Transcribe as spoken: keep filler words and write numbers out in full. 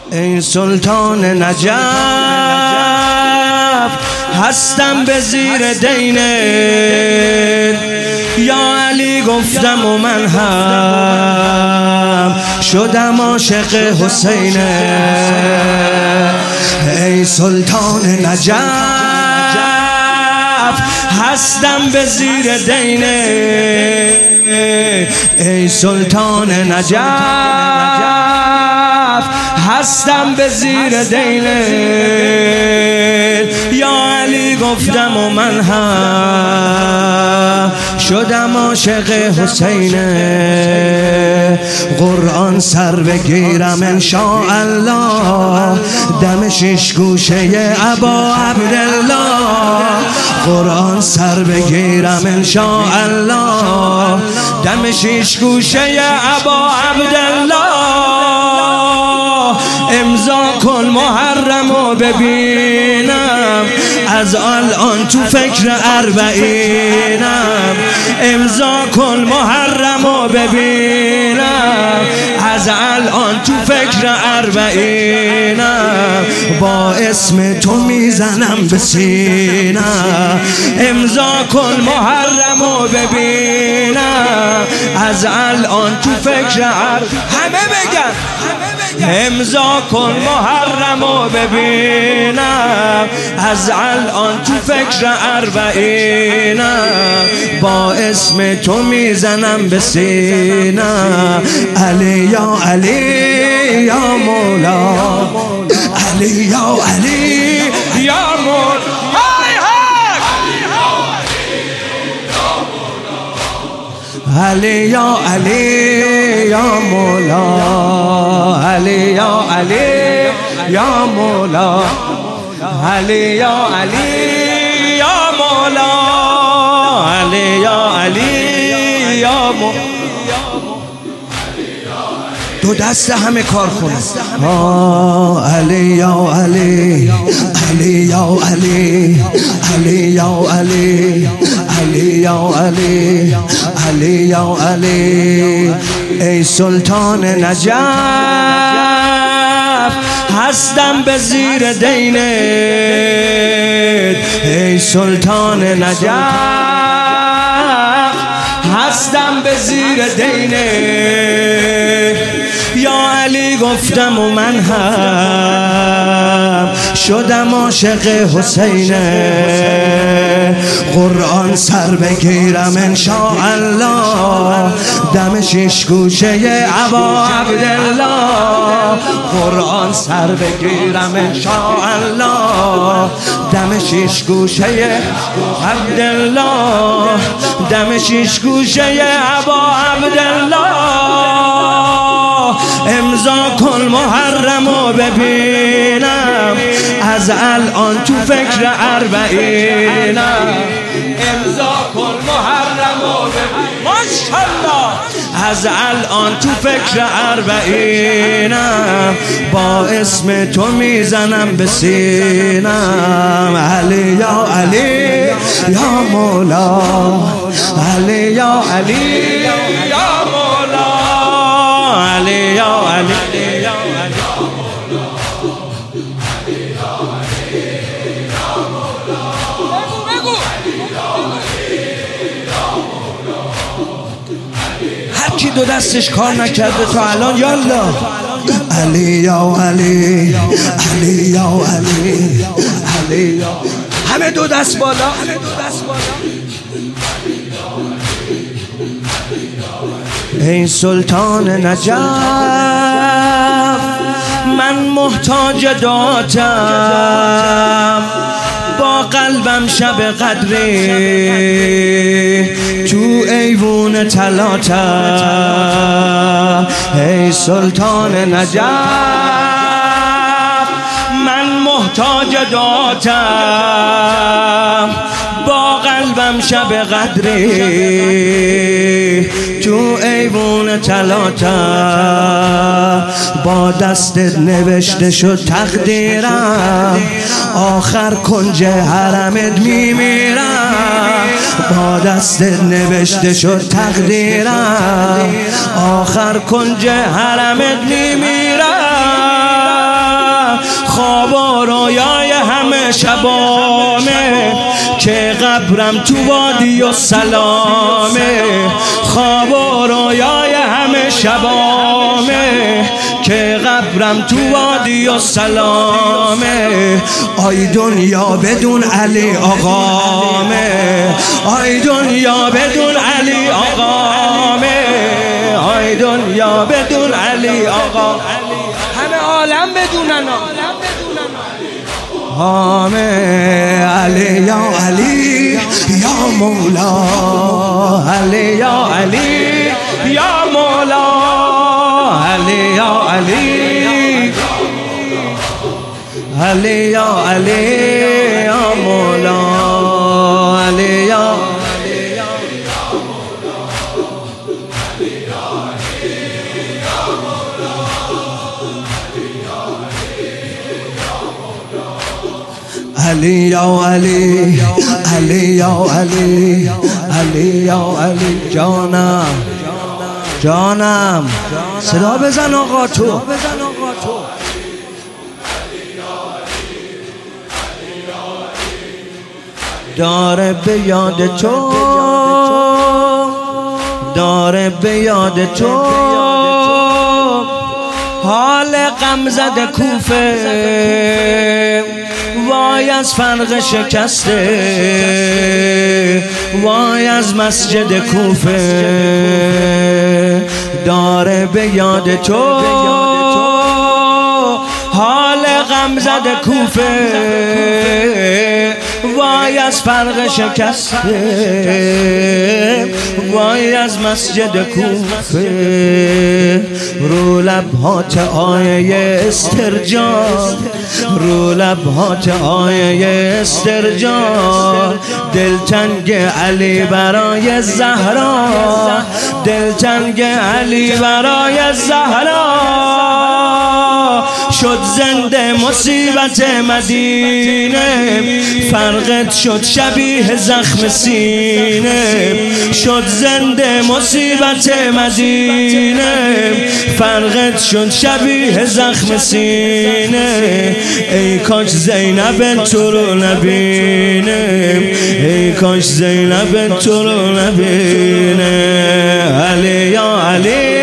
ای سلطان نجف هستم به زیر دینت، یا علی گفتم و من هم شدم عاشق حسین. ای سلطان نجف هستم به زیر دینت، ای سلطان نجف هستم به زیر دینت، یا علی گفتم و من هم شدم عاشق حسین. قرآن سر بگیرم انشاءالله، دم شش گوشه ابا عبدالله. قرآن سر بگیرم انشاءالله، دم شش گوشه ابا عبدالله. امضا کن محرم و ببینم، از الان تو فکر اربعینم. امضا کن محرم و ببینم، از الان تو فکر اربعینم. با اسم تو میزنم به سینم. امضا کن محرم و ببینم، از الان تو فکر اربعینم. همه بگن امضا کن محرم و ببینم، از الان تو فکر اربعینم. با اسم تو میزنم به سینم. علی یا علی یا مولا، علی یا علی یا مولا. علی یا علی یا مولا، علی یا علی یا مولا، علی یا علی یا مولا، علی یا علی یا مولا. دو دست همه کار کنه. علی یا علی، علی یا علی، علی یا علی، علی یا علی، علی یا علی. ای سلطان نجف هستم به زیر دینت، ای سلطان نجف هستم به زیر دینت، یا علی گفتم و من هم شدم عاشق حسین. قرآن سر بگیرم انشاءالله، دم شش گوشه ابا عبدالله. قرآن سر بگیرم انشاءالله، دم شش گوشه عبدالله، دم شش گوشه ابا عبدالله. امضا کن محرم و ببینم، از الان تو فکر اربعینم. امضا کن محرم و ببینم، ماشاءالله. از الان تو فکر اربعینم، با اسم تو میزنم به سینم. علی یا علی یا مولا، علی یا علی یا مولا، علی یا علی یا هر کی دو دستش کار نکرده تا الان یالا. علی یا علی، علی یا علی، علی یا. همه دو دست بالا، همه دو دست بالا. ای سلطان نجف من محتاج دعاتم، با قلبم شب قدری تو ایوون طلاتم. ای سلطان نجف من محتاج دعاتم، با قلبم شب قدری تو ایوون طلاتم. با دستت نوشته شد تقدیرم، آخر کنج حرمت میمیرم. با دستت نوشته شد تقدیرم، آخر کنج حرمت میمیرم. همه شبامه که قبرم تو وادی و سلامه، خواب و رویای همه شبامه که قبرم تو وادی و سلامه. آی دنیا بدون علی آقامه، آی دنیا بدون علی آقامه، آی دنیا بدون علی آقا. همه عالم بدونن آمه. علی یا علی یا مولا، علی یا علی یا مولا، علی یا علی، علی یا علی یا مولا، علی یا علی یا علی، علی یا علی، علی یا علی. جانم جانم صدا بزن آقا تو. داره به یاد تو، داره به یاد تو حال غم زده کوفه، وای از فرق شکسته، وای از مسجد کوفه. داره به یاد تو حال غم زده کوفه، وای از فرق شکسته، وای از مسجد کوفه. رو لبهات آیه استرجاع، رو لبهات آیه استرجاع. دلتنگ علی برای زهرا، دلتنگ علی برای زهرا. شد زنده مصیبت مدینه، فرقت شد شبیه زخم سینه. شد زنده مصیبت مدینه، فرقت شد شبیه زخم سینه. ای کاش زینب تو رو نبینه، ای کاش زینب تو رو نبینه. علی یا علی